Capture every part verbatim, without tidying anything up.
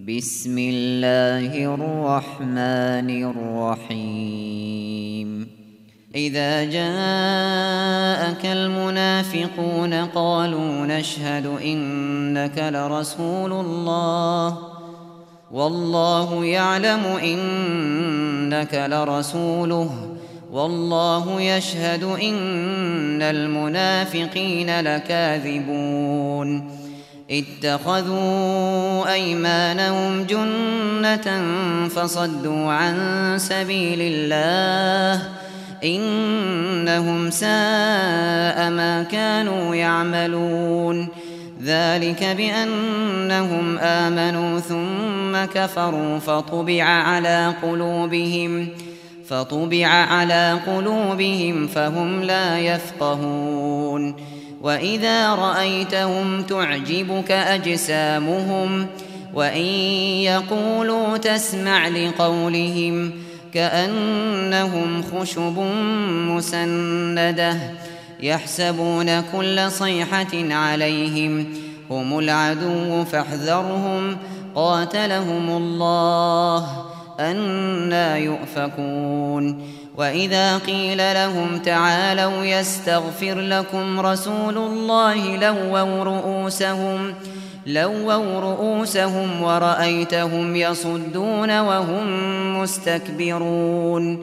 بسم الله الرحمن الرحيم إذا جاءك المنافقون قالوا نشهد إنك لرسول الله والله يعلم إنك لرسوله والله يشهد إن المنافقين لكاذبون اتخذوا أيمانهم جنة فصدوا عن سبيل الله إنهم ساء ما كانوا يعملون ذلك بأنهم آمنوا ثم كفروا فطبع على قلوبهم فطبع على قلوبهم فهم لا يفقهون وإذا رأيتهم تعجبك أجسامهم وإن يقولوا تسمع لقولهم كأنهم خشب مسندة يحسبون كل صيحة عليهم هم العدو فاحذرهم قاتلهم الله أنى يؤفكون وإذا قيل لهم تعالوا يستغفر لكم رسول الله لووا رؤوسهم لووا رؤوسهم ورأيتهم يصدون وهم مستكبرون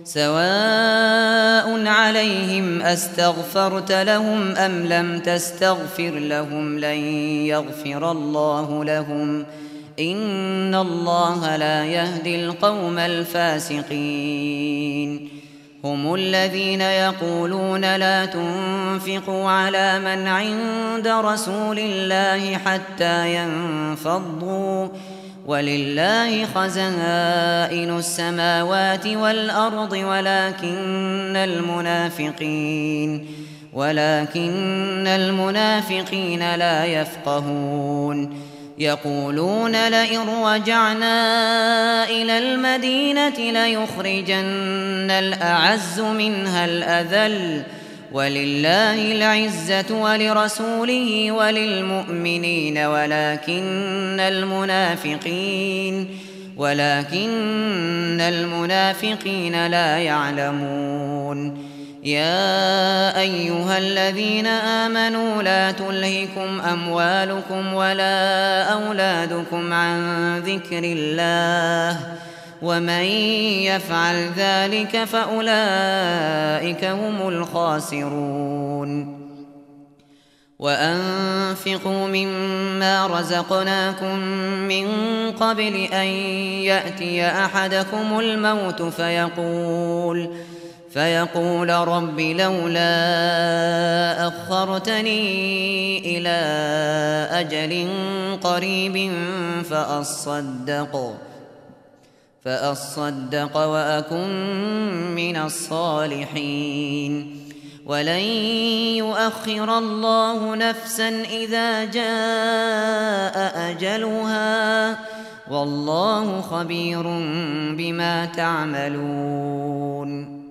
سواء عليهم أستغفرت لهم أم لم تستغفر لهم لن يغفر الله لهم إن الله لا يهدي القوم الفاسقين هم الذين يقولون لا تنفقوا على من عند رسول الله حتى ينفضوا ولله خزائن السماوات والأرض ولكن المنافقين ولكن المنافقين لا يفقهون يقولون لئن رجعنا إلى المدينة ليخرجن الأعز منها الأذل ولله العزة ولرسوله وللمؤمنين ولكن المنافقين ولكن المنافقين لا يعلمون يا أيها الذين آمنوا لا تلهكم أموالكم ولا أولادكم عن ذكر الله ومن يفعل ذلك فأولئك هم الخاسرون وأنفقوا مما رزقناكم من قبل أن يأتي أحدكم الموت فيقول فيقول رب لولا أخرتني إلى أجل قريب فأصدق فأصدق وأكن من الصالحين ولن يؤخر الله نفسا إذا جاء أجلها والله خبير بما تعملون